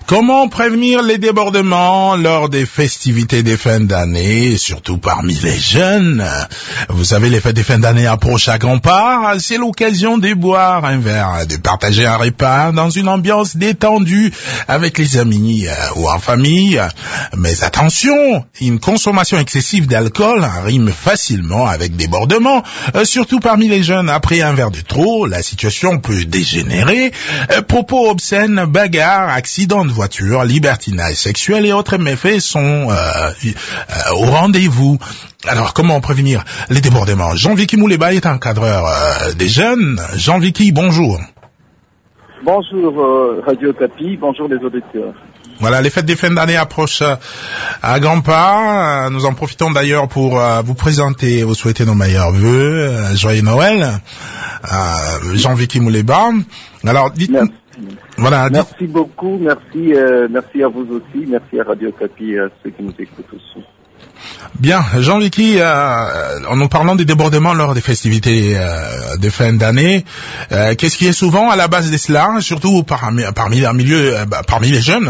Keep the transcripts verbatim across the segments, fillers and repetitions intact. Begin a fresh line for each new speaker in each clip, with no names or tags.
Comment prévenir les débordements lors des festivités des fins d'année, surtout parmi les jeunes? Vous savez, les fêtes des fins d'année approchent à grands pas. C'est l'occasion de boire un verre, de partager un repas dans une ambiance détendue avec les amis euh, ou en famille. Mais attention, une consommation excessive d'alcool rime facilement avec débordement, euh, surtout parmi les jeunes. Après un verre de trop, la situation peut dégénérer. Euh, propos obscènes, bagarres, accidents de voiture, libertinage sexuel et autres méfaits sont euh, euh, au rendez-vous. Alors, comment prévenir les débordements? Jean-Vicky Mouleba est encadreur euh, des jeunes. Jean-Vicky, bonjour.
Bonjour euh, Radio Okapi, bonjour les auditeurs.
Voilà, les fêtes des fins d'année approchent à grands pas. Nous en profitons d'ailleurs pour euh, vous présenter et vous souhaiter nos meilleurs vœux. Euh, joyeux Noël. Euh, Jean-Vicky Mouleba. Alors, dites-nous... Voilà,
merci dites... beaucoup, merci, euh, merci à vous aussi, merci à Radio Okapi et à ceux qui nous écoutent aussi.
Bien, Jean-Vicky, euh, en nous parlant des débordements lors des festivités euh, de fin d'année, euh, qu'est-ce qui est souvent à la base de cela, surtout parmi, parmi, les, milieux, euh, parmi les jeunes?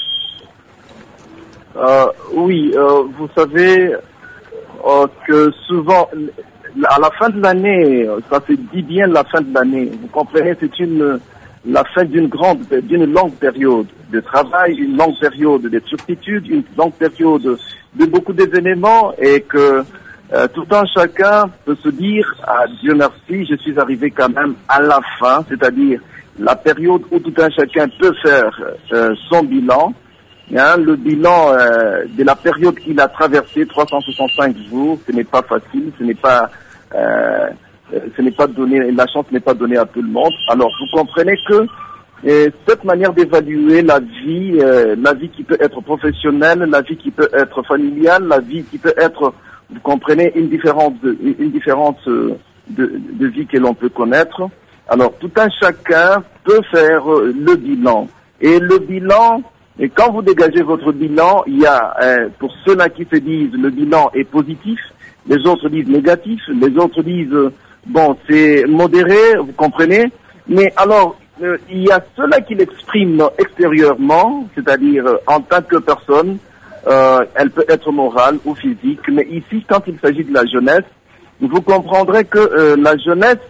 euh, Oui, euh, vous savez euh, que souvent, à la fin de l'année, ça se dit bien la fin de l'année, vous comprenez, c'est une... la fin d'une grande, d'une longue période de travail, une longue période de turpitude, une longue période de beaucoup d'événements et que euh, tout un chacun peut se dire ah, Dieu merci, je suis arrivé quand même à la fin, c'est-à-dire la période où tout un chacun peut faire euh, son bilan, hein, le bilan euh, de la période qu'il a traversée, trois cent soixante-cinq jours, ce n'est pas facile, ce n'est pas... Euh, ce n'est pas donné, la chance n'est pas donnée à tout le monde. Alors, vous comprenez que euh, cette manière d'évaluer la vie, euh, la vie qui peut être professionnelle, la vie qui peut être familiale, la vie qui peut être, vous comprenez, une différence de, une différence de, de vie que l'on peut connaître. Alors, tout un chacun peut faire euh, le bilan. Et le bilan, et quand vous dégagez votre bilan, il y a, euh, pour ceux-là qui se disent le bilan est positif, les autres disent négatif, les autres disent euh, bon, c'est modéré, vous comprenez, mais alors, euh, il y a ceux-là qui l'expriment extérieurement, c'est-à-dire euh, en tant que personne, euh, elle peut être morale ou physique, mais ici, quand il s'agit de la jeunesse, vous comprendrez que euh, la jeunesse,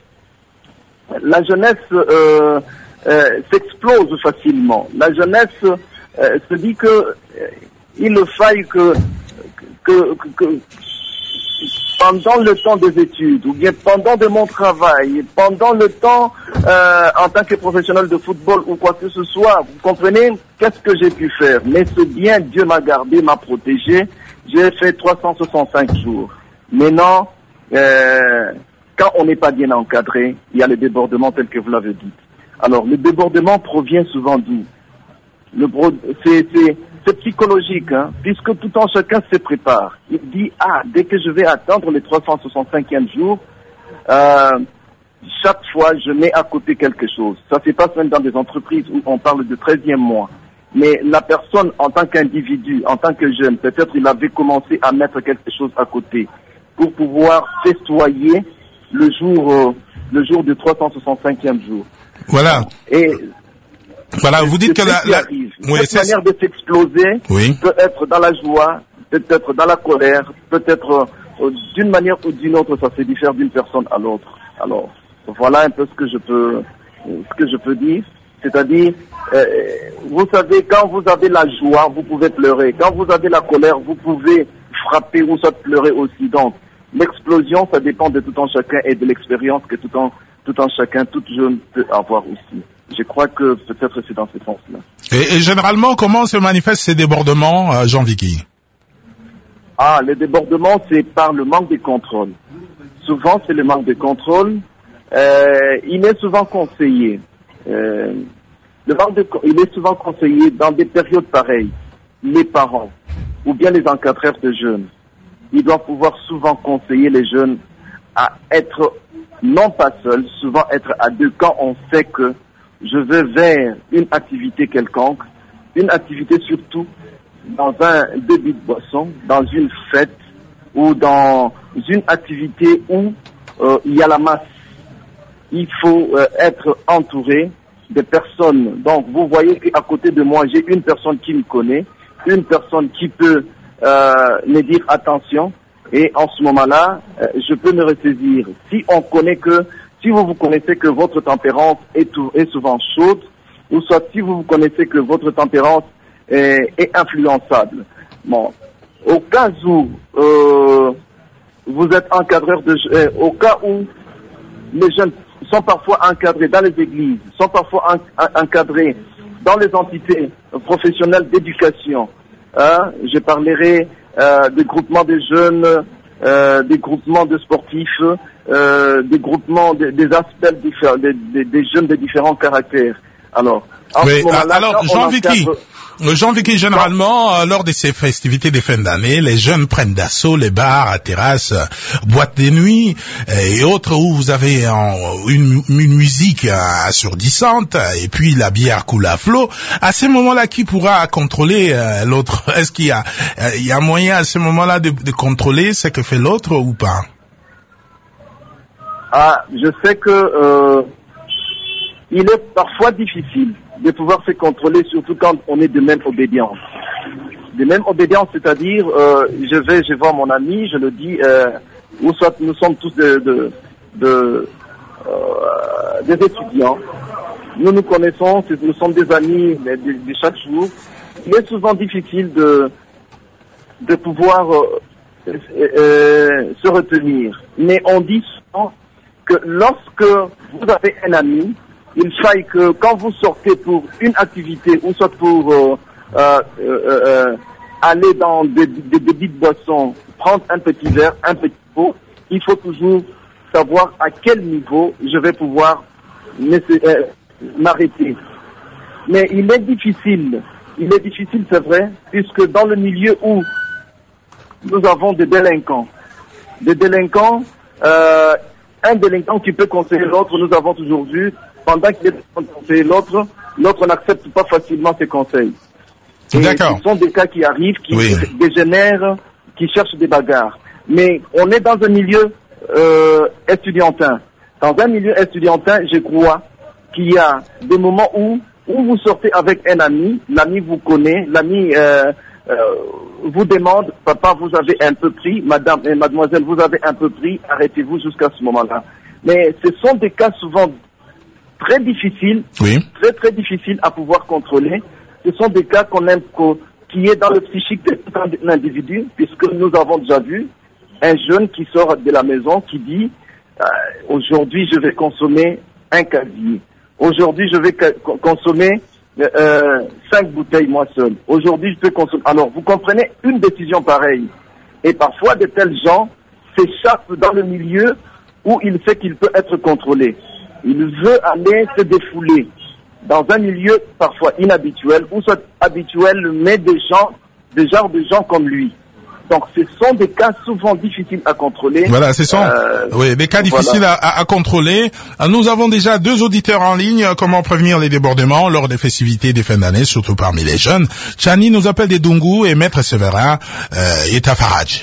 la jeunesse euh, euh, s'explose facilement. La jeunesse euh, se dit que euh, il faille que, que, que, que pendant le temps des études, ou bien pendant de mon travail, pendant le temps euh, en tant que professionnel de football ou quoi que ce soit, vous comprenez, qu'est-ce que j'ai pu faire? Mais c'est bien, Dieu m'a gardé, m'a protégé, j'ai fait trois cent soixante-cinq jours. Maintenant, euh, quand on n'est pas bien encadré, il y a le débordement tel que vous l'avez dit. Alors, le débordement provient souvent d'où? Le bro- c'est, c'est, c'est psychologique, hein, puisque tout en chacun se prépare. Il dit, ah, dès que je vais attendre les trois cent soixante-cinquième jour, euh, chaque fois, je mets à côté quelque chose. Ça se passe même dans des entreprises où on parle de treizième mois. Mais la personne, en tant qu'individu, en tant que jeune, peut-être il avait commencé à mettre quelque chose à côté pour pouvoir festoyer le jour, euh, le jour du trois cent soixante-cinquième jour.
Voilà.
Et
voilà, vous dites que la, la...
Oui, cette manière de s'exploser oui. peut être dans la joie, peut être dans la colère, peut être euh, d'une manière ou d'une autre, ça se diffère d'une personne à l'autre. Alors, voilà un peu ce que je peux, ce que je peux dire. C'est-à-dire, euh, vous savez, quand vous avez la joie, vous pouvez pleurer. Quand vous avez la colère, vous pouvez frapper ou soit pleurer aussi. Donc, l'explosion, ça dépend de tout un chacun et de l'expérience que tout un, tout un chacun, toute jeune peut avoir aussi. Je crois que peut-être c'est dans ce sens-là.
Et, et généralement, comment se manifestent ces débordements, euh, Jean-Vicky?
Ah, les débordements, c'est par le manque de contrôle. Souvent, c'est le manque de contrôle. Euh, il est souvent conseillé. Euh, le manque de, il est souvent conseillé dans des périodes pareilles. Les parents ou bien les encadreurs de jeunes, ils doivent pouvoir souvent conseiller les jeunes à être non pas seuls, souvent être à deux quand on sait que je vais vers une activité quelconque, une activité surtout dans un débit de boisson, dans une fête ou dans une activité où euh, il y a la masse. Il faut euh, être entouré des personnes. Donc, vous voyez qu'à côté de moi, j'ai une personne qui me connaît, une personne qui peut euh, me dire attention. Et en ce moment-là, euh, je peux me ressaisir. Si on connaît que, si vous vous connaissez que votre tempérance est, tout, est souvent chaude, ou soit si vous vous connaissez que votre tempérance est, est influençable. Bon, au cas où euh, vous êtes encadreur de, euh, au cas où les jeunes sont parfois encadrés dans les églises, sont parfois en, en, encadrés dans les entités professionnelles d'éducation. Hein, je parlerai euh, des groupements de jeunes, euh, des groupements de sportifs, euh, des groupements, de, des aspects différents, des, des, des jeunes de différents caractères. Alors, en
oui,
ce moment-là,
alors Jean-Vicky, encadre... Jean-Vicky, généralement, euh, lors de ces festivités des fins d'année, les jeunes prennent d'assaut les bars, terrasses, boîtes de nuit et autres où vous avez en, une, une musique assourdissante et puis la bière coule à flot. À ces moments-là, qui pourra contrôler euh, l'autre? Est-ce qu'il y a, euh, il y a moyen à ce moment-là de, de contrôler ce que fait l'autre ou pas?
Ah, je sais que euh, il est parfois difficile de pouvoir se contrôler, surtout quand on est de même obédience. De même obédience, c'est-à-dire, euh, je vais, je vois mon ami, je le dis, euh, ou soit nous sommes tous de, de, de euh, des étudiants, nous nous connaissons, nous sommes des amis de, de, de chaque jour. Il est souvent difficile de, de pouvoir euh, euh, se retenir. Mais on dit souvent que lorsque vous avez un ami, il faille que quand vous sortez pour une activité ou soit pour euh, euh, euh, aller dans des, des, des petites boissons, prendre un petit verre, un petit pot, il faut toujours savoir à quel niveau je vais pouvoir m'arrêter. Mais il est difficile, il est difficile c'est vrai, puisque dans le milieu où nous avons des délinquants, des délinquants, euh, un délinquant qui peut conseiller l'autre, nous avons toujours vu, pendant qu'il est en train de conseiller l'autre, l'autre n'accepte pas facilement ses conseils. Et
D'accord.
Ce sont des cas qui arrivent, qui
oui.
dégénèrent, qui cherchent des bagarres. Mais on est dans un milieu euh, estudiantin. Dans un milieu estudiantin, je crois qu'il y a des moments où, où vous sortez avec un ami, l'ami vous connaît, l'ami euh, euh, vous demande, papa, vous avez un peu pris, madame et mademoiselle, vous avez un peu pris, arrêtez-vous jusqu'à ce moment-là. Mais ce sont des cas souvent très difficiles,
oui.
très très difficiles à pouvoir contrôler. Ce sont des cas qu'on aime, qui est dans le psychique de tout un individu, puisque nous avons déjà vu un jeune qui sort de la maison qui dit euh, aujourd'hui je vais consommer un casier, aujourd'hui je vais consommer euh, cinq bouteilles moi seul, aujourd'hui je peux consommer. Alors vous comprenez, une décision pareille, et parfois de tels gens s'échappent dans le milieu où il sait qu'il peut être contrôlé. Il veut aller se défouler dans un milieu parfois inhabituel, ou soit habituel, mais des gens, des genres de gens comme lui. Donc ce sont des cas souvent difficiles à contrôler.
Voilà, ce sont euh, oui, des cas difficiles voilà. à, à contrôler. Nous avons déjà deux auditeurs en ligne. Comment prévenir les débordements lors des festivités des fins d'année, surtout parmi les jeunes? Chani nous appelle des Dungu et Maître Séverin euh, est à Faraj.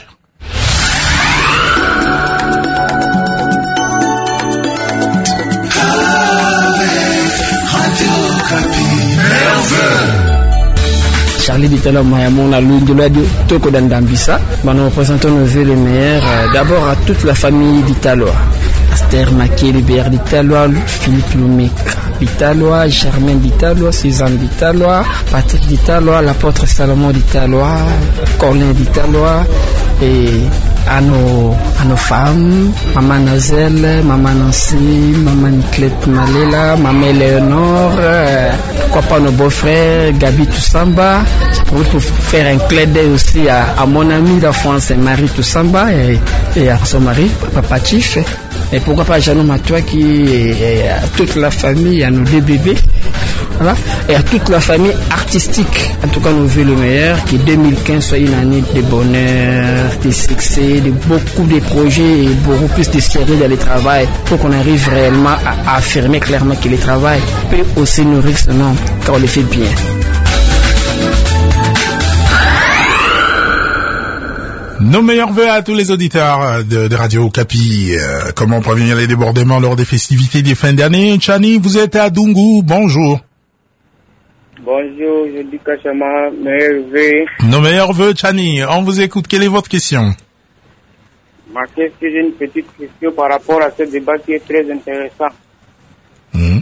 Charlie Ditala Mayamona Lunduladio Toko Dandambisa. Nous représentons nos vœux les meilleurs euh, d'abord à toute la famille d'Italois. Aster Makeli Béar d'Italois, Philippe Lumeka d'Italois, Germaine d'Italois, Suzanne d'Italois, Patrick d'Italois, l'apôtre Salomon d'Italois, Colin d'Italois et à nos, à nos femmes, Maman Nazel, Maman Nancy, Maman Niclette Malela, Maman Léonore, euh, pourquoi pas nos beaux-frères, Gabi Toussamba, pour faire un clin d'œil aussi à, à mon ami d'enfance, Marie Toussamba et, et à son mari, Papa Chief. Et pourquoi pas Jeannot Matoua qui et à toute la famille, à nos deux bébés, voilà, et à toute la famille artistique. En tout cas, nous voulons le meilleur, que deux mille quinze soit une année de bonheur, de succès, de beaucoup de projets et beaucoup plus de sérieux dans le travail pour qu'on arrive réellement à, à affirmer clairement que le travail peut aussi nourrir son nom quand on le fait bien.
Nos meilleurs vœux à tous les auditeurs de, de Radio Okapi. Euh, comment prévenir les débordements lors des festivités des fins d'année? Chani, vous êtes à Dungu. Bonjour.
Bonjour, je dis Kachama, meilleurs vœux.
Nos meilleurs vœux, Chani. On vous écoute. Quelle est votre question?
Ma question, j'ai une petite question par rapport à ce débat qui est très intéressant.
Mmh.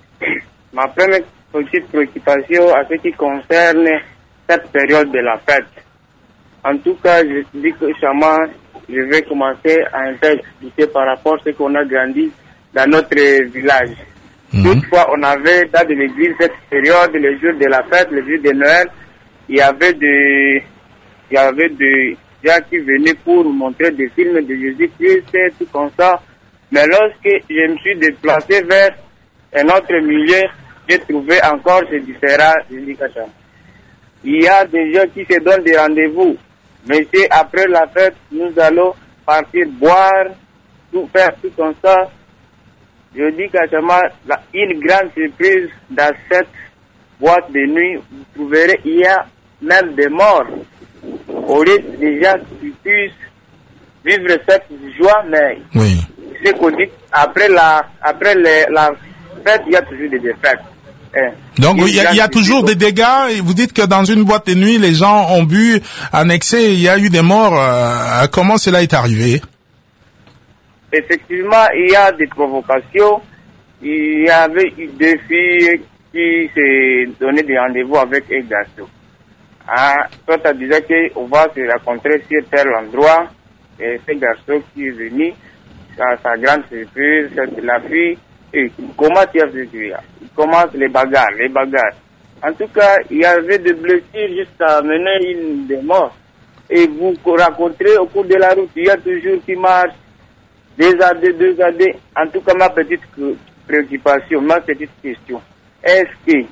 Ma première petite préoccupation à ce qui concerne cette période de la fête. En tout cas, je dis que Chama, je vais commencer à expliquer par rapport à ce qu'on a grandi dans notre village. Mmh. Toutefois, on avait dans de l'église cette période, les jours de la fête, les jours de Noël, il y avait des, il y avait des gens qui venaient pour montrer des films de Jésus-Christ et tout comme ça. Mais lorsque je me suis déplacé vers un autre milieu, j'ai trouvé encore ces différents, je dis Kachama. Il y a des gens qui se donnent des rendez-vous. Mais c'est après la fête, nous allons partir boire, tout faire, tout comme ça. Je dis Kachama, une grande surprise dans cette boîte de nuit, vous trouverez, il y a même des morts. Au lieu des gens qui puissent vivre cette joie, mais
oui.
C'est qu'on dit, après la, après les, la fête, il y a toujours des défaites. Eh.
Donc, il y a, il y a toujours des dégâts, et vous dites que dans une boîte de nuit, les gens ont bu en excès, il y a eu des morts. Euh, comment cela est arrivé?
Effectivement, il y a des provocations. Il y avait eu deux filles qui se donnaient des rendez-vous avec un garçon. Ah, toi, tu disais qu'on va se rencontrer sur tel endroit. Et ce garçon qui est venu, à sa grande surprise, c'est la fille. Et comment tu as vu ça? Il commence les bagarres, les bagarres. En tout cas, il y avait des blessures jusqu'à mener une des morts. Et vous rencontrez au cours de la route, il y a toujours qui marche. Deux à deux, deux à deux. En tout cas, ma petite préoccupation, ma petite question. Est-ce que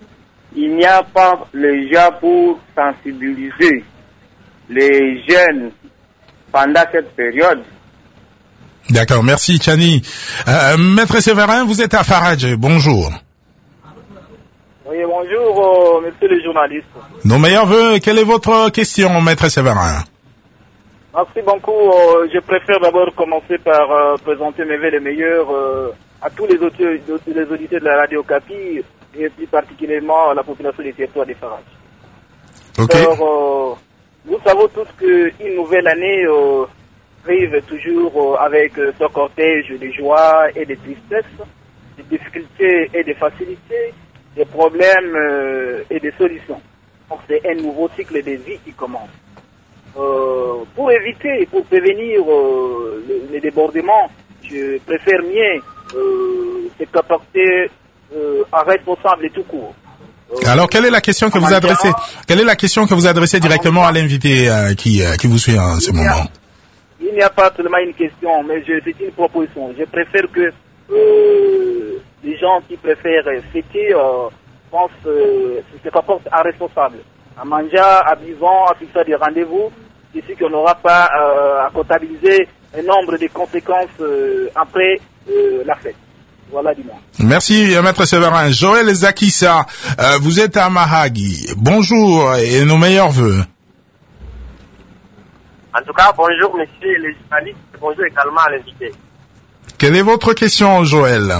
il n'y a pas les gens pour sensibiliser les jeunes pendant cette période?
D'accord, merci Chani. Euh, Maître Séverin, vous êtes à Faradje, bonjour.
Oui, bonjour, euh, monsieur le journaliste.
Nos meilleurs vœux, quelle est votre question, Maître Séverin?
Merci beaucoup. Euh, je préfère d'abord commencer par euh, présenter mes vœux les meilleurs euh, à tous les auditeurs, les auditeurs de la Radio Okapi et plus particulièrement à la population des territoires des Faradje.
Ok.
Alors, euh, nous savons tous qu'une nouvelle année euh, arrive toujours euh, avec euh, ce cortège de joie et de tristesse, de difficultés et de facilités, des problèmes euh, et des solutions. Donc c'est un nouveau cycle de vie qui commence. Euh, pour éviter, pour prévenir euh, les, les débordements, je préfère mieux euh, se comporter euh, en responsable et tout court. Euh,
Alors, quelle est la question que vous adressez, quelle est la question que vous adressez directement à l'invité euh, qui, euh, qui vous suit en ce moment?
Il n'y a pas seulement une question, mais je, c'est une proposition. Je préfère que euh, les gens qui préfèrent fêter euh, pensent, euh, se comportent en responsable. En mangeant, en buvant, en fixant des rendez-vous, ici qu'on n'aura pas euh, à comptabiliser un nombre de conséquences euh, après euh, la fête. Voilà, dis-moi.
Merci, Maître Séverin. Joël Zakissa, euh, vous êtes à Mahagi. Bonjour et nos meilleurs vœux.
En tout cas, bonjour, monsieur les journalistes. Bonjour également à l'invité.
Quelle est votre question, Joël?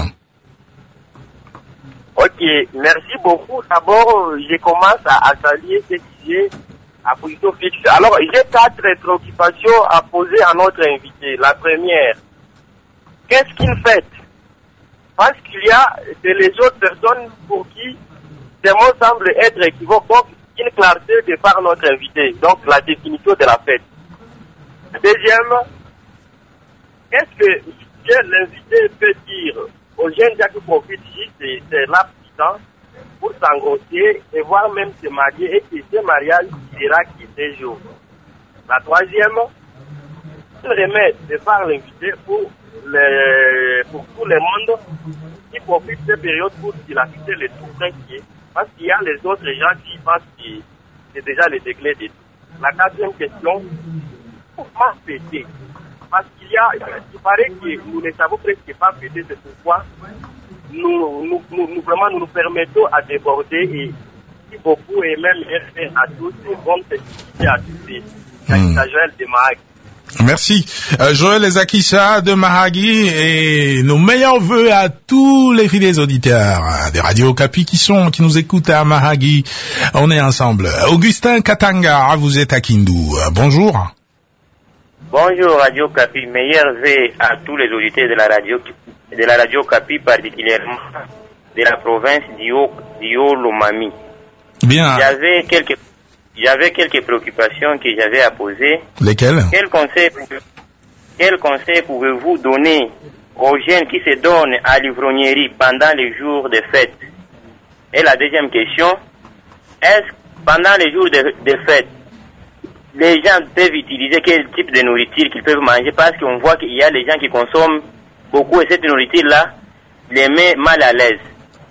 Ok, merci beaucoup. D'abord, je commence à, à saluer ce qui est à position fixe. Alors, j'ai quatre préoccupations à poser à notre invité. La première, qu'est-ce qu'il fait? Parce qu'il y a de les autres personnes pour qui ces mots semblent être équivoques. Donc, une clarté de par notre invité. Donc, la définition de la fête. Deuxième, qu'est-ce que, que l'invité peut dire aux jeunes gens qui profitent juste de ces laps de temps pour s'engrosser et voire même se marier et que ce mariage dira qu'il est jour. La troisième, il remet de par l'invité pour, les, pour tout le monde qui profitent de cette période pour dilapider les tout principes. Parce qu'il y a les autres gens qui pensent que c'est déjà le degré de tout. La quatrième question, comment fêter? Parce qu'il y a, il paraît que nous ne savons presque pas fêter, c'est pourquoi nous, nous, nous, nous, vraiment, nous nous permettons à déborder et si beaucoup et même à tous, une bonne festivité à tous. Ezakissa Joël de Mahagi.
Merci. Euh, Joël Ezakissa de Mahagi et nos meilleurs vœux à tous les fidèles auditeurs des radios Okapi qui sont, qui nous écoutent à Mahagi. On est ensemble. Augustin Katanga, vous êtes à Kindu. Euh, bonjour.
Bonjour Radio Okapi. Meilleurs vœux à tous les auditeurs de la radio, de la radio Okapi, particulièrement de la province d'Io-Lomami.
Bien.
J'avais quelques J'avais quelques préoccupations que j'avais à poser.
Lesquelles?
Quel conseil, quel conseil pouvez-vous donner aux jeunes qui se donnent à l'ivrognerie pendant les jours de fête? Et la deuxième question, est-ce que pendant les jours de, de fête, les gens peuvent utiliser quel type de nourriture qu'ils peuvent manger? Parce qu'on voit qu'il y a des gens qui consomment beaucoup et cette nourriture-là les met mal à l'aise.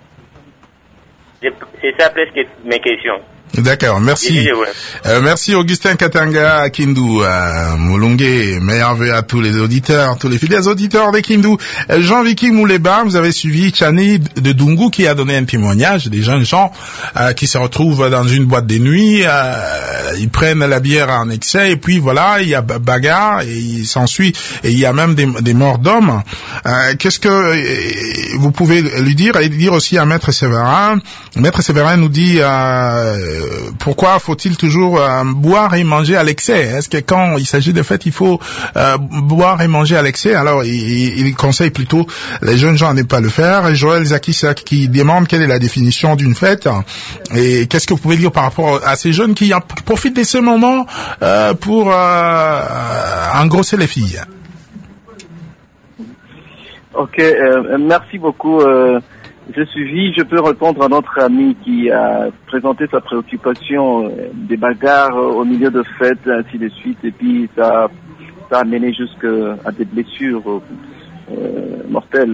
C'est ça presque mes questions.
D'accord, merci. Euh, merci Augustin Katanga à Kindu, à Mulunge. Meilleurs vœux à tous les auditeurs, tous les fidèles auditeurs de Kindu. Euh, Jean-Vicky Mouleba, vous avez suivi Chani de Dungu qui a donné un témoignage des jeunes gens euh, qui se retrouvent dans une boîte de nuit. Euh, ils prennent la bière en excès et puis voilà, il y a bagarre et il s'ensuit et il y a même des, des morts d'hommes. Euh, qu'est-ce que euh, vous pouvez lui dire et dire aussi à Maître Séverin? Maître Séverin nous dit euh, pourquoi faut-il toujours euh, boire et manger à l'excès? Est-ce que quand il s'agit de fête, il faut euh, boire et manger à l'excès? Alors, il, il conseille plutôt les jeunes gens à ne pas le faire. Et Joël Ezakissa qui demande quelle est la définition d'une fête et qu'est-ce que vous pouvez dire par rapport à ces jeunes qui en profitent de ce moment euh, pour euh, engrosser les filles?
Ok, euh, merci beaucoup. Euh... Je suis, je peux répondre à notre ami qui a présenté sa préoccupation euh, des bagarres euh, au milieu de fêtes, ainsi de suite, et puis ça, ça a mené jusqu'à des blessures euh, mortelles.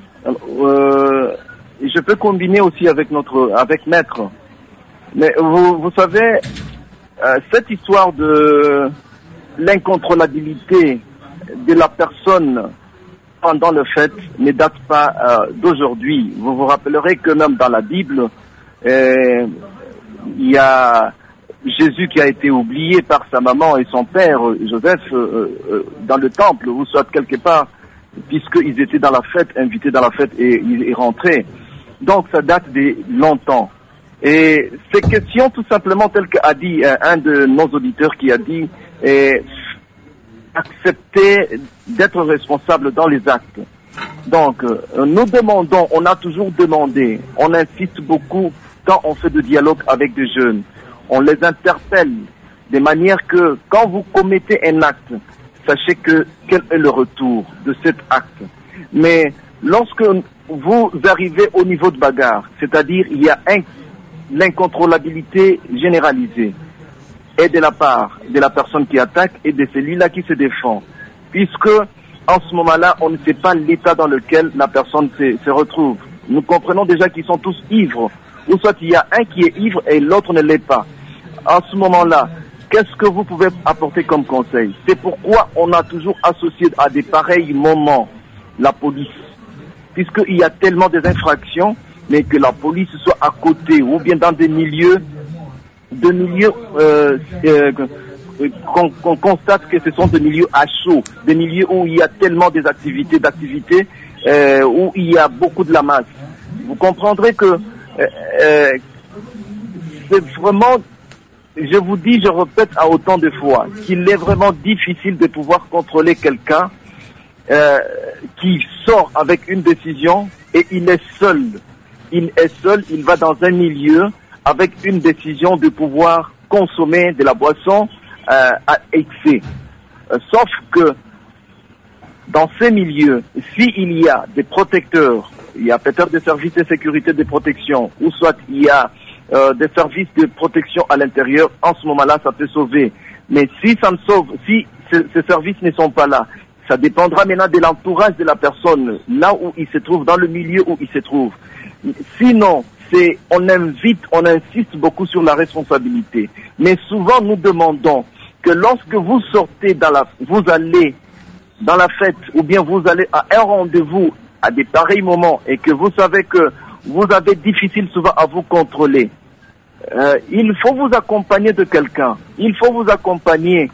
Euh, je peux combiner aussi avec notre, avec Maître. Mais vous, vous savez, euh, cette histoire de l'incontrôlabilité de la personne pendant le fête ne date pas euh, d'aujourd'hui. Vous vous rappellerez que même dans la Bible, euh, il y a Jésus qui a été oublié par sa maman et son père, Joseph, euh, euh, dans le temple, ou soit quelque part, puisqu'ils étaient dans la fête, invités dans la fête et ils rentraient. Donc ça date de longtemps. Et ces questions, tout simplement, telles qu'a dit euh, un de nos auditeurs qui a dit... Euh, accepter d'être responsable dans les actes. Donc, euh, nous demandons, on a toujours demandé, on insiste beaucoup quand on fait de dialogue avec des jeunes. On les interpelle de manière que quand vous commettez un acte, sachez que quel est le retour de cet acte. Mais lorsque vous arrivez au niveau de bagarre, c'est-à-dire il y a un, l'incontrôlabilité généralisée, et de la part de la personne qui attaque et de celui-là qui se défend. Puisque, en ce moment-là, on ne sait pas l'état dans lequel la personne se, se retrouve. Nous comprenons déjà qu'ils sont tous ivres. Ou soit il y a un qui est ivre et l'autre ne l'est pas. En ce moment-là, qu'est-ce que vous pouvez apporter comme conseil? C'est pourquoi on a toujours associé à des pareils moments la police. Puisqu'il y a tellement des infractions, mais que la police soit à côté ou bien dans des milieux de milieux euh, euh, qu'on, qu'on constate que ce sont des milieux à chaud, des milieux où il y a tellement des activités, d'activités, euh, où il y a beaucoup de la masse. Vous comprendrez que euh, euh, c'est vraiment, je vous dis, je répète à autant de fois, qu'il est vraiment difficile de pouvoir contrôler quelqu'un euh, qui sort avec une décision et il est seul. Il est seul, il va dans un milieu avec une décision de pouvoir consommer de la boisson euh, à excès. Euh, sauf que dans ces milieux, s'il y a des protecteurs, il y a peut-être des services de sécurité de protection, ou soit il y a euh, des services de protection à l'intérieur, en ce moment-là, ça peut sauver. Mais si ça ne sauve, si ce, ces services ne sont pas là, ça dépendra maintenant de l'entourage de la personne, là où il se trouve, dans le milieu où il se trouve. Sinon, c'est, on invite, on insiste beaucoup sur la responsabilité. Mais souvent, nous demandons que lorsque vous sortez dans la, vous allez dans la fête, ou bien vous allez à un rendez-vous à des pareils moments, et que vous savez que vous avez difficile souvent à vous contrôler, euh, il faut vous accompagner de quelqu'un. Il faut vous accompagner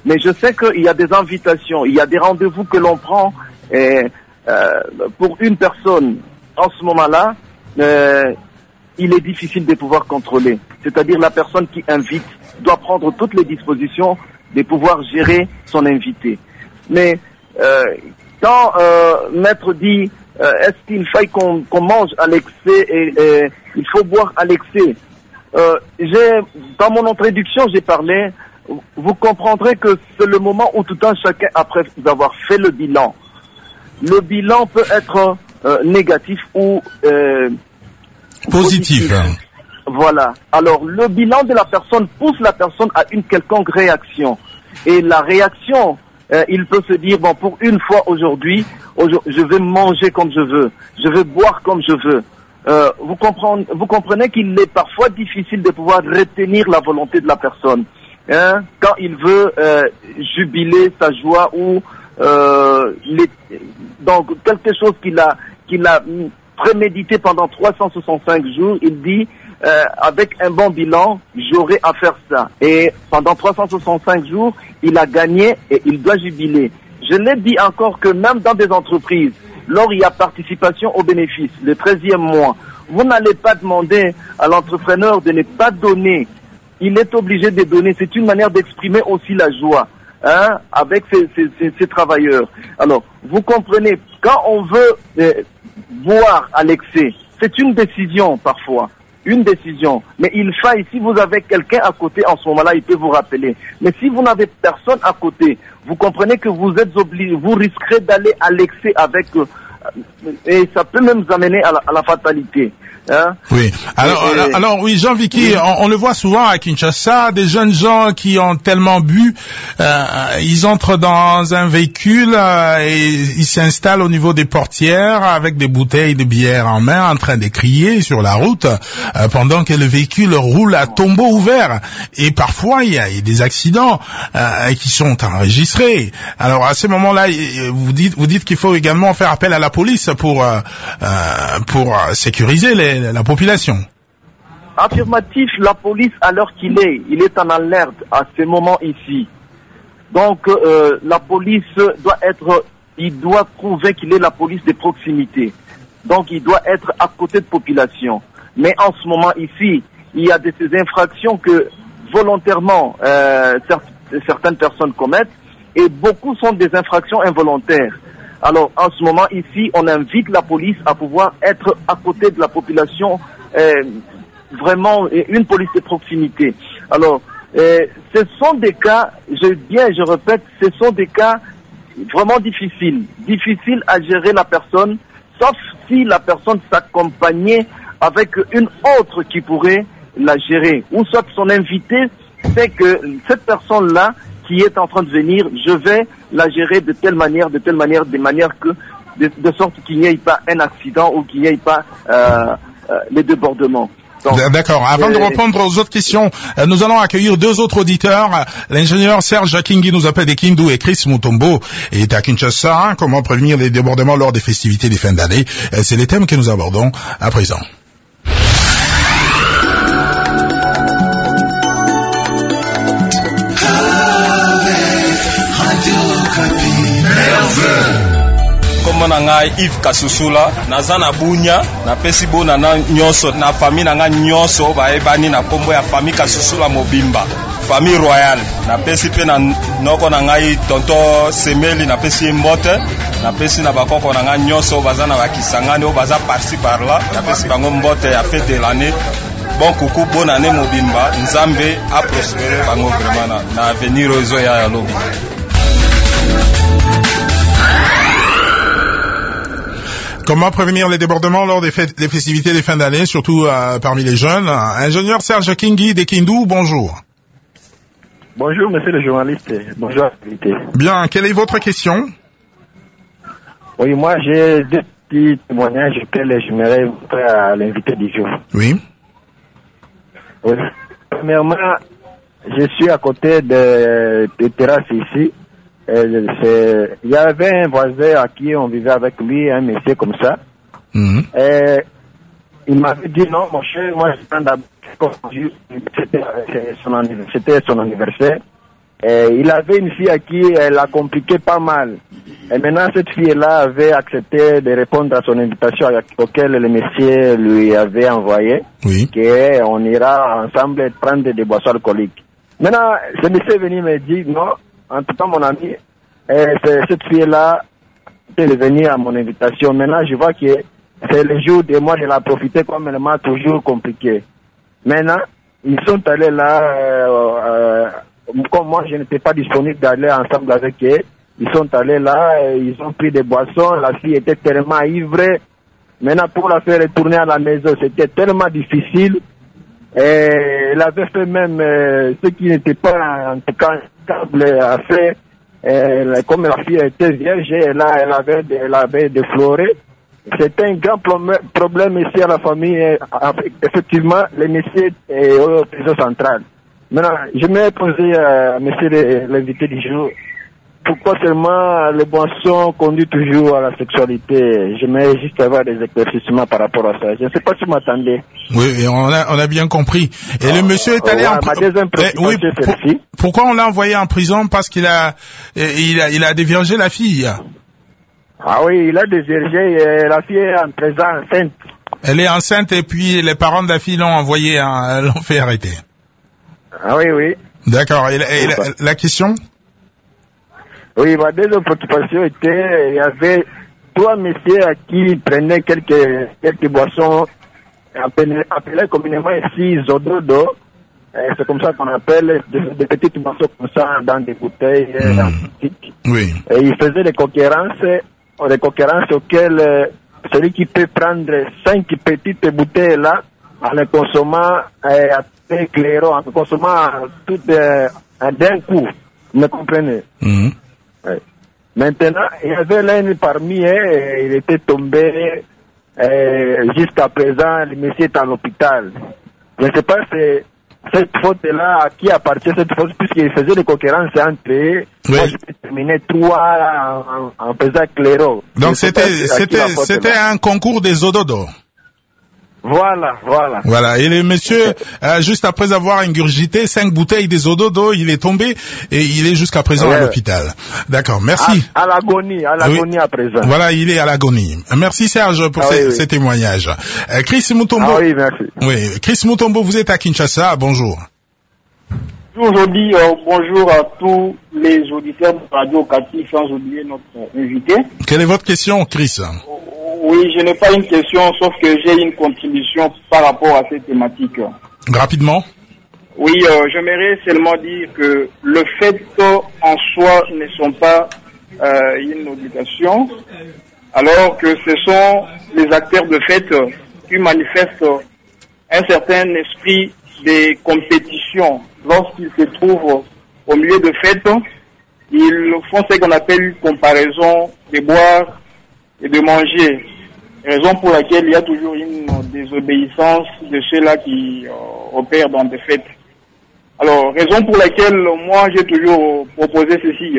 Mais je sais qu'il y a des invitations, il y a des rendez-vous que l'on prend et, euh, pour une personne. En ce moment-là, euh, il est difficile de pouvoir contrôler. C'est-à-dire la personne qui invite doit prendre toutes les dispositions de pouvoir gérer son invité. Mais euh, quand euh, Maître dit euh, est-ce qu'il faille qu'on qu'on mange à l'excès et, et il faut boire à l'excès, euh, j'ai dans mon introduction j'ai parlé. Vous comprendrez que c'est le moment où tout un chacun, après avoir fait le bilan, le bilan peut être euh, négatif ou euh,
positif. positif.
Voilà. Alors, le bilan de la personne pousse la personne à une quelconque réaction. Et la réaction, euh, il peut se dire, bon, pour une fois aujourd'hui, je vais manger comme je veux, je vais boire comme je veux. Euh, vous comprenez, vous comprenez qu'il est parfois difficile de pouvoir retenir la volonté de la personne. Hein, quand il veut euh, jubiler sa joie ou euh, les, donc quelque chose qu'il a qu'il a prémédité pendant trois cent soixante-cinq jours, il dit euh, avec un bon bilan, j'aurai à faire ça. Et pendant trois cent soixante-cinq jours, il a gagné et il doit jubiler. Je l'ai dit encore que même dans des entreprises, lors il y a participation aux bénéfices, le treizième mois, vous n'allez pas demander à l'entrepreneur de ne pas donner. Il est obligé de donner. C'est une manière d'exprimer aussi la joie, hein, avec ses, ses, ses, ses travailleurs. Alors, vous comprenez, quand on veut euh, boire à l'excès, c'est une décision parfois, une décision. Mais il faille, si vous avez quelqu'un à côté en ce moment-là, il peut vous rappeler. Mais si vous n'avez personne à côté, vous comprenez que vous êtes obligé, vous risquerez d'aller à l'excès avec, euh, et ça peut même vous amener à la, à la fatalité. Hein?
Oui. Alors, et, alors, alors, oui, Jean-Vicky, oui. on, on le voit souvent à Kinshasa, des jeunes gens qui ont tellement bu, euh, ils entrent dans un véhicule euh, et ils s'installent au niveau des portières avec des bouteilles de bière en main, en train de crier sur la route, euh, pendant que le véhicule roule à tombeau ouvert. Et parfois, il y a, il y a des accidents euh, qui sont enregistrés. Alors, à ce moment-là, vous dites, vous dites qu'il faut également faire appel à la police pour euh, euh, pour sécuriser les la population.
Affirmatif, la police à l'heure qu'il est, il est en alerte à ce moment ici. Donc euh, la police doit être, il doit prouver qu'il est la police de proximité. Donc il doit être à côté de population. Mais en ce moment ici, il y a de ces infractions que volontairement euh, certaines personnes commettent et beaucoup sont des infractions involontaires. Alors, en ce moment, ici, on invite la police à pouvoir être à côté de la population, euh, vraiment une police de proximité. Alors, euh, ce sont des cas, je bien, je répète, ce sont des cas vraiment difficiles, difficiles à gérer la personne, sauf si la personne s'accompagnait avec une autre qui pourrait la gérer, ou soit son invité sait que cette personne-là qui est en train de venir, je vais la gérer de telle manière, de telle manière, de manière que, de, de sorte qu'il n'y ait pas un accident ou qu'il n'y ait pas euh, euh, les débordements.
Donc, d'accord. Avant euh, de répondre aux autres questions, euh, nous allons accueillir deux autres auditeurs. L'ingénieur Serge Kingi nous appelle de Kindu et Chris Mutombo est à Kinshasa. Comment prévenir les débordements lors des festivités des fins d'année? euh, C'est les thèmes que nous abordons à présent.
Kombo na ngai Yves Kasusula naza na Bunya napesi bona na nyonso na famille na ngai nyonso baebani na kombo ya famille Kasusula Mobimba famille royale napesi pe na noko na ngai tonto Semeli napesi mbote napesi na bakoko na ngai nyonso baza na bakisangani o baza parti par là napesi bango mbote ya fête de l'année. Bon coucou, bonne année Mobimba, Nzambe a prospéré bango vraiment na, na avenir ozo ya lobi.
Comment prévenir les débordements lors des, fêtes, des festivités des fins d'année, surtout euh, parmi les jeunes? Ingénieur Serge Kingi de Kindu, bonjour.
Bonjour, monsieur le journaliste. Bonjour, invité.
Bien, quelle est votre question?
Oui, moi, j'ai deux petits témoignages auxquels j'aimerais vous faire à l'invité du jour.
Oui.
Oui. Premièrement, je suis à côté de, de terrasse ici. Il y avait un voisin à qui on vivait avec lui, un monsieur comme ça. Mmh. Et il m'avait dit non, mon cher, moi je prends d'abord. C'était son, c'était son anniversaire. Et il avait une fille à qui elle a compliqué pas mal. Et maintenant, cette fille-là avait accepté de répondre à son invitation auquel le monsieur lui avait envoyé.
Oui.
Qu'on ira ensemble prendre des boissons alcooliques. Maintenant, ce monsieur est venu me dire, non, en tout cas, mon ami, cette fille-là est venue à mon invitation. Maintenant, je vois que c'est le jour de moi, je l'ai profité comme elle m'a toujours compliqué. Maintenant, ils sont allés là, euh, euh, comme moi, je n'étais pas disponible d'aller ensemble avec eux. Ils sont allés là, ils ont pris des boissons, la fille était tellement ivre. Maintenant, pour la faire retourner à la maison, c'était tellement difficile. Et elle avait fait même euh, ce qui n'était pas en tout cas stable à faire. Et, comme la fille était vierge, elle, elle avait, elle avait défloré. C'était un grand problème ici à la famille. Effectivement, le monsieur est au réseau central. Maintenant, je m'ai posé à monsieur l'invité du jour. Pourquoi seulement les boissons conduisent toujours à la sexualité? J'aimerais juste avoir des éclaircissements par rapport à ça. Je ne sais pas si vous m'attendez.
Oui, on a, on a bien compris. Et oh, le monsieur est allé oh, en prison. Oui, pour, pourquoi on l'a envoyé en prison? Parce qu'il a, il a, il a déviergé la fille.
Ah oui, il a déviergé et la fille est en présent enceinte.
Elle est enceinte et puis les parents de la fille l'ont envoyé, hein, l'ont fait arrêter.
Ah oui, oui.
D'accord. Et, la, et la, la question?
Oui, ma deuxième préoccupation était, il y avait trois messieurs à qui prenaient quelques, quelques boissons, appelées, appelées communément ici Zododo. C'est comme ça qu'on appelle des, des petites boissons comme ça dans des bouteilles mmh. en plastique. Oui. Et ils faisaient des concurrences, des concurrences auxquelles euh, celui qui peut prendre cinq petites bouteilles là, en les consommant euh, à clairon, en les consommant tout euh, d'un coup. Vous me comprenez? Mmh. Ouais. Maintenant, il y avait l'un parmi eux, il était tombé, euh, jusqu'à présent, le monsieur est en hôpital. Je ne sais pas si cette faute-là, à qui appartient cette faute, puisqu'il faisait des concurrences entre eux. Oui. Moi, je peux terminer trois en, en, en faisant clairon.
Donc c'était, c'était, c'était un concours des ododo.
Voilà, voilà.
Voilà. Et le monsieur, euh, juste après avoir ingurgité cinq bouteilles des ododo, il est tombé et il est jusqu'à présent ouais. à l'hôpital. D'accord. Merci.
À, à l'agonie, à l'agonie oui. à présent.
Voilà, il est à l'agonie. Merci Serge pour ah, ces, oui, oui. ces témoignages. Euh, Chris Mutombo.
Ah oui, merci.
Oui. Chris Mutombo, vous êtes à Kinshasa. Bonjour.
Aujourd'hui, euh, bonjour à tous les auditeurs de Radio Kati, sans oublier notre invité.
Quelle est votre question, Chris?
Oui, je n'ai pas une question, sauf que j'ai une contribution par rapport à cette thématique.
Rapidement.
Oui, euh, j'aimerais seulement dire que le fait en soi ne sont pas euh, une obligation, alors que ce sont les acteurs de fête qui manifestent un certain esprit de compétition. Lorsqu'ils se trouvent au milieu de fêtes, ils font ce qu'on appelle une comparaison de boire et de manger. Raison pour laquelle il y a toujours une désobéissance de ceux-là qui euh, opèrent dans des fêtes. Alors, raison pour laquelle moi j'ai toujours proposé ceci.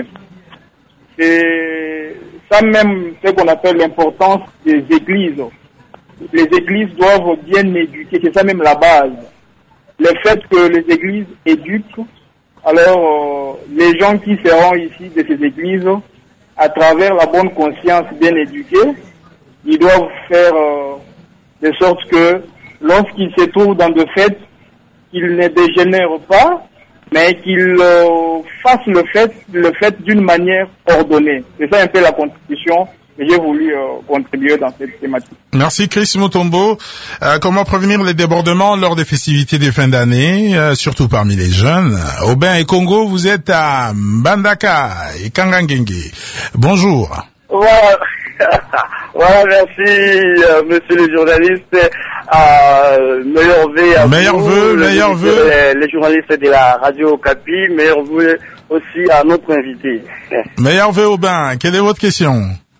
C'est ça même ce qu'on appelle l'importance des églises. Les églises doivent bien éduquer, c'est ça même la base. Le fait que les églises éduquent, alors euh, les gens qui seront ici de ces églises, à travers la bonne conscience bien éduquée, ils doivent faire euh, de sorte que lorsqu'ils se trouvent dans de fêtes, qu'ils ne dégénèrent pas, mais qu'ils euh, fassent le fait, le fait d'une manière ordonnée. C'est ça un peu la contribution que j'ai voulu euh, contribuer dans cette thématique.
Merci Chris Mutombo. Euh, comment prévenir les débordements lors des festivités des fins d'année, euh, surtout parmi les jeunes? Aubin et Congo, vous êtes à Mbandaka et Kangangenge. Bonjour.
Voilà. Voilà, merci, euh, monsieur le journaliste. Euh, meilleurs vœux à
meilleurs
vous.
Vœux, meilleurs vœux.
Les, les journalistes de la radio Capi, meilleurs vœux aussi à notre invité.
Meilleurs vœux, Aubin. Quelle est votre question?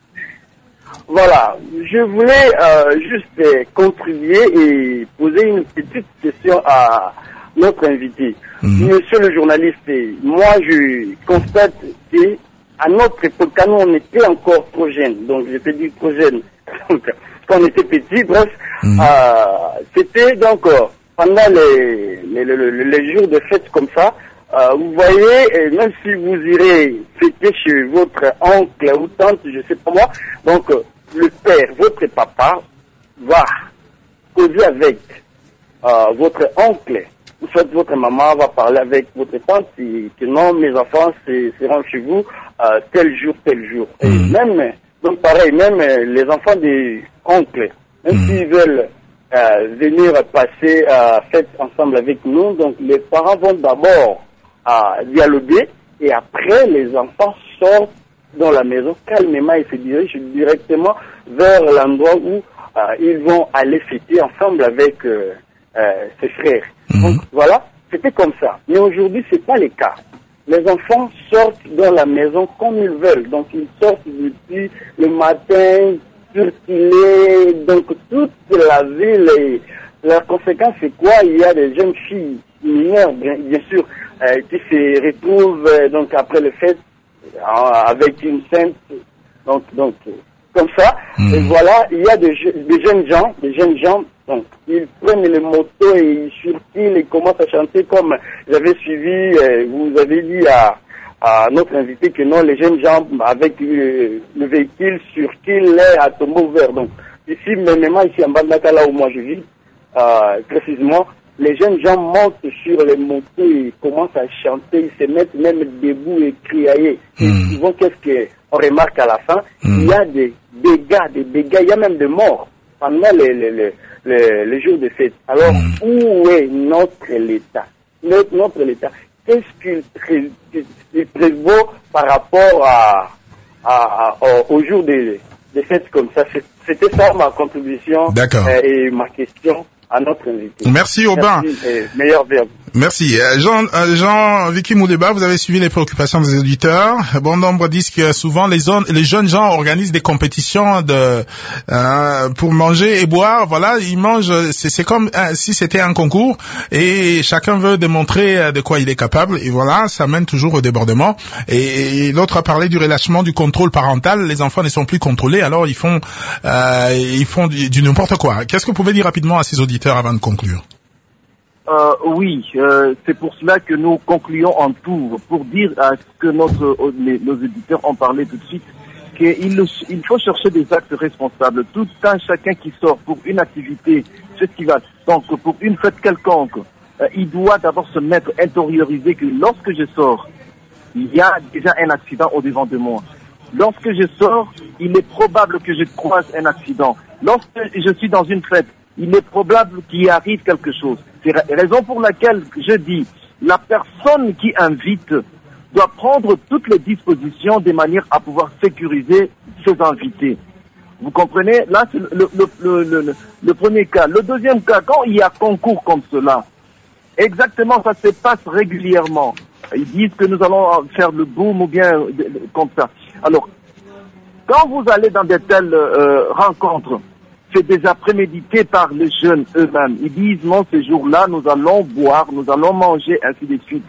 Voilà, je voulais euh, juste contribuer et poser une petite question à notre invité. Mmh. Monsieur le journaliste, moi je constate que à notre époque, quand on était encore trop jeune, donc je peux dire trop jeune, quand on était petit, bref, mmh. euh, c'était donc euh, pendant les, les, les, les jours de fête comme ça, Euh, vous voyez, euh, même si vous irez fêter chez votre oncle ou tante, je sais pas moi, donc euh, le père, votre papa, va causer avec euh, votre oncle, ou soit votre maman va parler avec votre tante, et que non, mes enfants seront chez vous euh, tel jour, tel jour. Et même, donc pareil, même euh, les enfants des oncles, même mmh. s'ils veulent euh, venir passer à euh, fête ensemble avec nous, donc les parents vont d'abord à euh, dialoguer, et après les enfants sortent dans la maison calmement et se dirigent directement vers l'endroit où euh, ils vont aller fêter ensemble avec euh, euh, ses frères. Mmh. Donc voilà, c'était comme ça. Mais aujourd'hui, c'est pas le cas. Les enfants sortent dans la maison comme ils veulent. Donc ils sortent depuis le matin, surtilés, donc toute la ville. Et la conséquence, c'est quoi? Il y a des jeunes filles mineures, bien, bien sûr, euh, qui se retrouvent euh, donc après le fête avec une sainte, donc donc comme ça. Mmh. Et voilà, il y a des, des jeunes gens, des jeunes gens, donc ils prennent les motos et ils surtilent et commencent à chanter comme j'avais suivi. Euh, vous avez dit à, à notre invité que non, les jeunes gens avec euh, le véhicule surtilent à tombeau vert. Donc ici, même ici en Bandaka, là où moi je vis, euh, précisément, les jeunes gens montent sur les motos et commencent à chanter, ils se mettent même debout et crier. Mmh. Et souvent, qu'est-ce qu'on remarque à la fin? Mmh. Il y a des dégâts, des dégâts, il y a même des morts pendant les, les, les, les, les jours de fête. Alors, mmh. où est notre l'État? Notre, notre l'État, qu'est-ce qu'il pré, il prévaut par rapport à, à, à, aux jours de, de fêtes comme ça? C'était ça ma contribution euh, et ma question à notre invité.
Merci Aubin.
Merci, et meilleur verbe.
Merci. Jean, Jean Vicky Moudeba, vous avez suivi les préoccupations des auditeurs. Bon nombre disent que souvent les, zones, les jeunes gens organisent des compétitions de euh, pour manger et boire. Voilà, ils mangent. C'est, c'est comme euh, si c'était un concours et chacun veut démontrer de quoi il est capable. Et voilà, ça mène toujours au débordement. Et, et l'autre a parlé du relâchement du contrôle parental. Les enfants ne sont plus contrôlés, alors ils font euh, ils font du, du n'importe quoi. Qu'est-ce que vous pouvez dire rapidement à ces auditeurs avant de conclure?
Euh, oui, euh, c'est pour cela que nous concluons en tout, pour dire à ce que notre, les, nos éditeurs ont parlé tout de suite, qu'il il faut chercher des actes responsables. Tout un chacun qui sort pour une activité festivale, donc pour une fête quelconque, euh, il doit d'abord se mettre, intérioriser que lorsque je sors, il y a déjà un accident au-devant de moi. Lorsque je sors, il est probable que je croise un accident. Lorsque je suis dans une fête, il est probable qu'il y arrive quelque chose. C'est la raison pour laquelle je dis, la personne qui invite doit prendre toutes les dispositions de manière à pouvoir sécuriser ses invités. Vous comprenez? Là, c'est le, le, le, le, le premier cas. Le deuxième cas, quand il y a concours comme cela, exactement, ça se passe régulièrement. Ils disent que nous allons faire le boom ou bien comme ça. Alors, quand vous allez dans de telles euh, rencontres, c'est déjà prémédité par les jeunes eux-mêmes. Ils disent non, ce jour-là, nous allons boire, nous allons manger, ainsi de suite.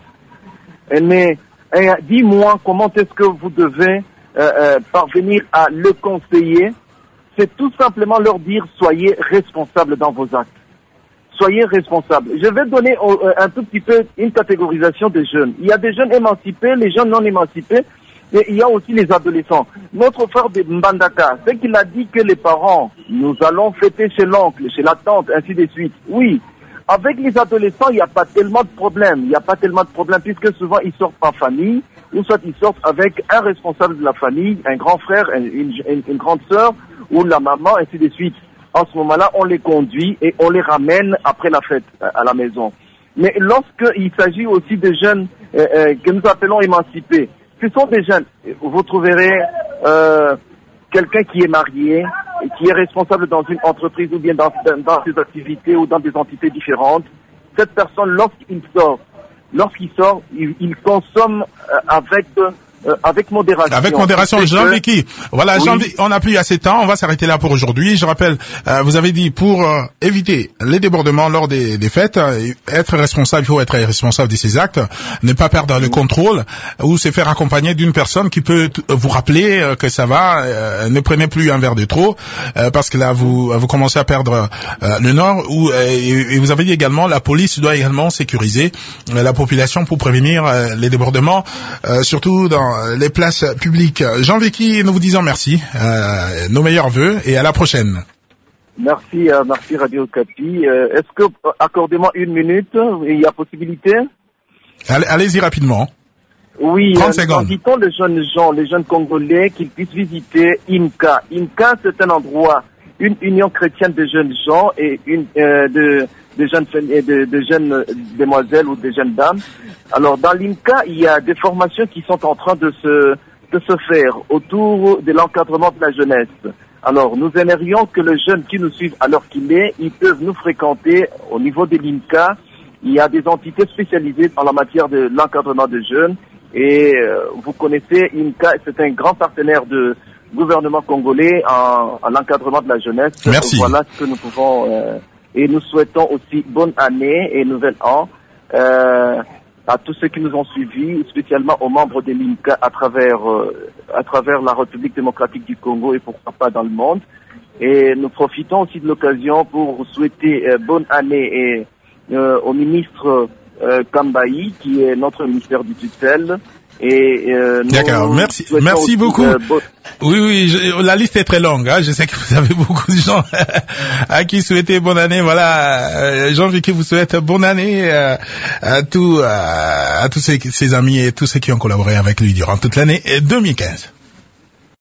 Mais eh, dis-moi comment est-ce que vous devez euh, euh, parvenir à le conseiller. C'est tout simplement leur dire soyez responsables dans vos actes. Soyez responsables. Je vais donner euh, un tout petit peu une catégorisation des jeunes. Il y a des jeunes émancipés, les jeunes non émancipés. Et il y a aussi les adolescents. Notre frère de Mbandaka, c'est qu'il a dit que les parents, nous allons fêter chez l'oncle, chez la tante, ainsi de suite. Oui, avec les adolescents, il n'y a pas tellement de problèmes. Il n'y a pas tellement de problèmes puisque souvent ils sortent en famille, ou soit ils sortent avec un responsable de la famille, un grand frère, une, une, une grande sœur, ou la maman, ainsi de suite. En ce moment-là, on les conduit et on les ramène après la fête à la maison. Mais lorsqu'il s'agit aussi de jeunes euh, euh, que nous appelons émancipés, ce sont des jeunes. Vous trouverez euh, quelqu'un qui est marié, et qui est responsable dans une entreprise ou bien dans, dans des activités ou dans des entités différentes. Cette personne, lorsqu'il sort, lorsqu'il sort, il, il consomme euh, avec euh, avec modération.
Avec modération, Jean Vicky. Voilà,
oui.
Jean Vicky, on n'a plus assez de temps, on va s'arrêter là pour aujourd'hui. Je rappelle, euh, vous avez dit pour euh, éviter les débordements lors des, des fêtes, euh, être responsable, il faut être responsable de ses actes, ne pas perdre le contrôle, ou se faire accompagner d'une personne qui peut t- vous rappeler euh, que ça va, euh, ne prenez plus un verre de trop, euh, parce que là vous vous commencez à perdre euh, le nord, ou, euh, et, et vous avez dit également, la police doit également sécuriser euh, la population pour prévenir euh, les débordements, euh, surtout dans les places publiques. Jean Vicky, nous vous disons merci, euh, nos meilleurs vœux et à la prochaine.
Merci, euh, merci Radio Kapi. Euh, est-ce que, euh, accordez-moi une minute, il y a possibilité?
Allez, allez-y rapidement.
Oui,
trente
euh,
secondes.
invitons les jeunes gens, les jeunes Congolais, qu'ils puissent visiter I M C A. I M C A, c'est un endroit, une union chrétienne de jeunes gens et une euh, de, de jeunes de, de jeunes demoiselles ou de jeunes dames. Alors, dans l'I M C A, il y a des formations qui sont en train de se de se faire autour de l'encadrement de la jeunesse. Alors, nous aimerions que les jeunes qui nous suivent à l'heure qu'il est, ils peuvent nous fréquenter au niveau de l'I M C A. Il y a des entités spécialisées en la matière de l'encadrement de jeunes. Et euh, vous connaissez I M C A, c'est un grand partenaire de gouvernement congolais en, en l'encadrement de la jeunesse.
Merci.
Voilà ce que nous pouvons. Euh, et nous souhaitons aussi bonne année et nouvel an euh, à tous ceux qui nous ont suivis, spécialement aux membres de l'I M C A à travers euh, à travers la République démocratique du Congo et pourquoi pas dans le monde. Et nous profitons aussi de l'occasion pour souhaiter euh, bonne année et euh, au ministre euh, Kambayi, qui est notre ministère du tutelle. Et euh,
D'accord, merci, merci beaucoup. Euh, bon... Oui, oui, je, la liste est très longue. Hein. Je sais que vous avez beaucoup de gens à qui souhaiter bonne année. Voilà, euh, Jean-Vicky vous souhaite bonne année euh, à tous, euh, à tous ses, ses amis et tous ceux qui ont collaboré avec lui durant toute l'année deux mille quinze.